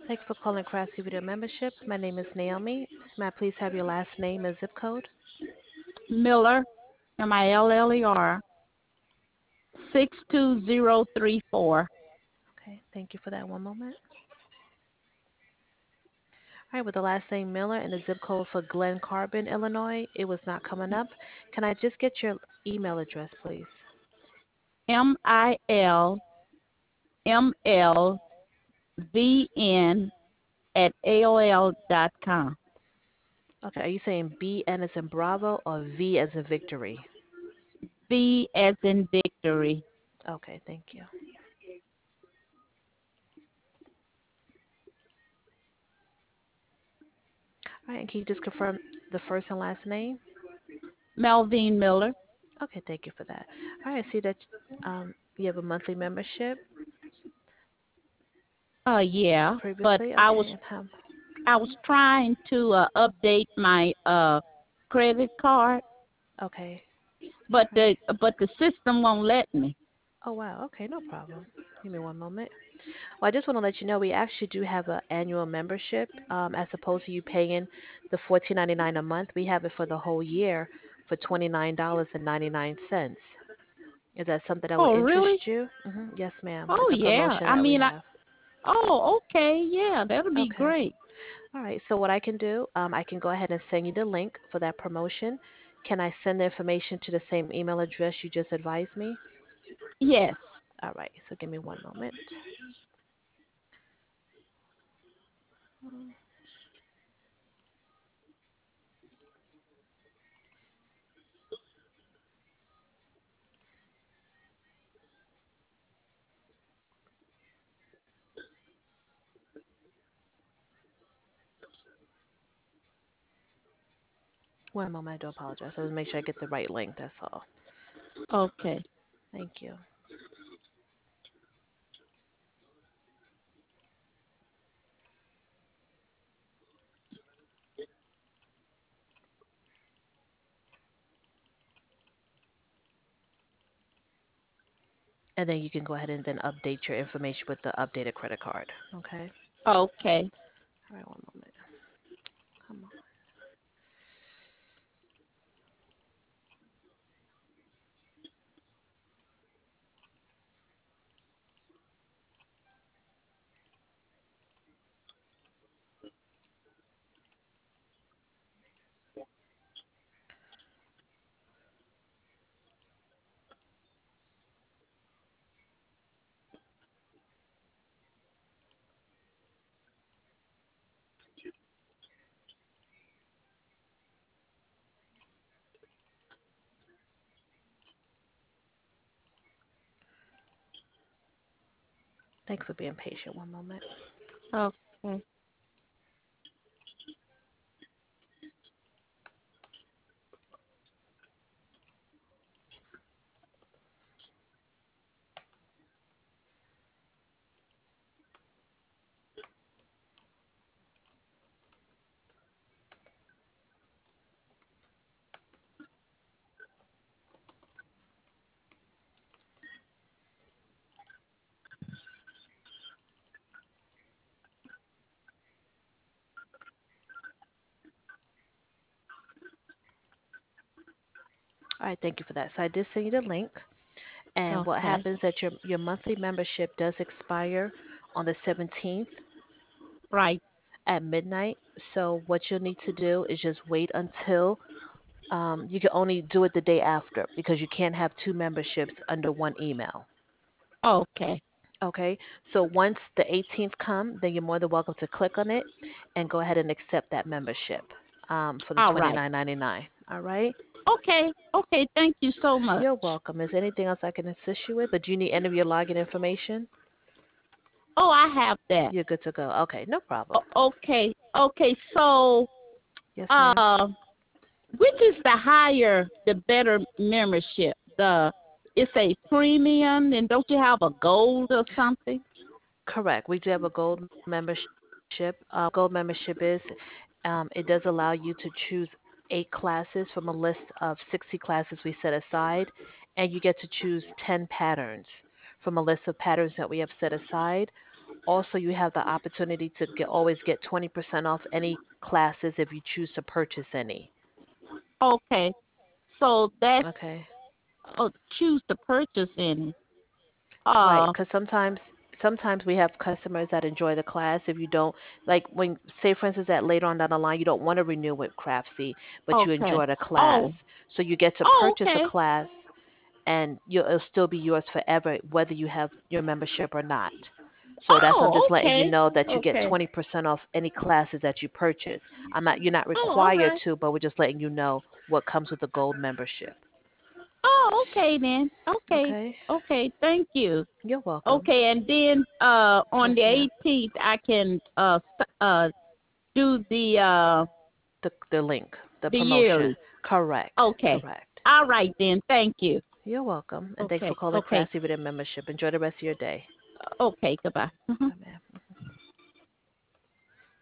Thank you for calling Craftsy Video Membership. My name is Naomi. May I please have your last name and zip code? Miller, Miller, 62034. Okay, thank you for that. One moment. All right, with the last name Miller and the zip code for Glen Carbon, Illinois, it was not coming up. Can I just get your email address, please? MILMLVN at AOL.com. Okay, are you saying BN as in Bravo or V as in Victory? V as in victory. Okay, thank you. All right, and can you just confirm the first and last name? Melvine Miller. Okay, thank you for that. All right, I see that you have a monthly membership Yeah, but previously. I was Okay, and how? I was trying to update my credit card, Okay, but all right. the system won't let me. Oh wow. Okay, no problem. Give me one moment. Well, I just want to let you know we actually do have an annual membership. As opposed to you paying the $14.99 a month, we have it for the whole year for $29.99. Is that something that would Oh, interest really? you? Yes, ma'am. It's Oh, a yeah. promotion that we have. Okay. Yeah, that'll be Okay. great. All right. So what I can do, I can go ahead and send you the link for that promotion. Can I send the information to the same email address you just advised me? Yes. All right. So give me one moment. One moment. I do apologize. I want to make sure I get the right link. That's all. Okay. Thank you. And then you can go ahead and then update your information with the updated credit card. Okay. Okay. All right. One moment. Come on. Thanks for being patient. One moment. Okay. All right. Thank you for that. So I did send you the link. And what Okay. happens that your monthly membership does expire on the 17th Right. at midnight. So what you'll need to do is just wait until you can only do it the day after because you can't have two memberships under one email. Okay. Okay, so once the 18th come, then you're more than welcome to click on it and go ahead and accept that membership for the All right. 29.99. All right, Okay. Okay. Thank you so much. you're welcome. Is there anything else I can assist you with, or do you need any of your login information? Oh, I have that. You're good to go. Okay, no problem. Okay. Okay. So, Yes, ma'am. uh, which is the higher, the better membership? It's a premium, and don't you have a gold or something? Correct. We do have a gold membership. Gold membership is it does allow you to choose 8 classes from a list of 60 classes we set aside, and you get to choose 10 patterns from a list of patterns that we have set aside. Also, you have the opportunity to always get 20% off any classes if you choose to purchase any. Okay. So that's Okay. choose to purchase any. Right, Uh, because sometimes we have customers that enjoy the class. If you don't like, when say for instance that later on down the line you don't want to renew with Craftsy, but you okay. enjoy the class, Oh, so you get to oh, purchase a okay. class, and it'll still be yours forever, whether you have your membership or not. So that's I'm Oh, just letting you okay. know that you get Okay. 20% off any classes that you purchase. You're not Oh, all required right. to, but we're just letting you know what comes with the gold membership. Oh, okay then. Okay. Okay, Okay. Thank you. you're welcome. Okay, and then on Yes, the ma'am. 18th I can do The link, the the promotion. yearly. Correct. Okay. Correct. All right then. Thank you. You're welcome. And thanks for Okay. calling Okay. Craftsy with a membership. Enjoy the rest of your day. Okay. Goodbye. Bye, ma'am.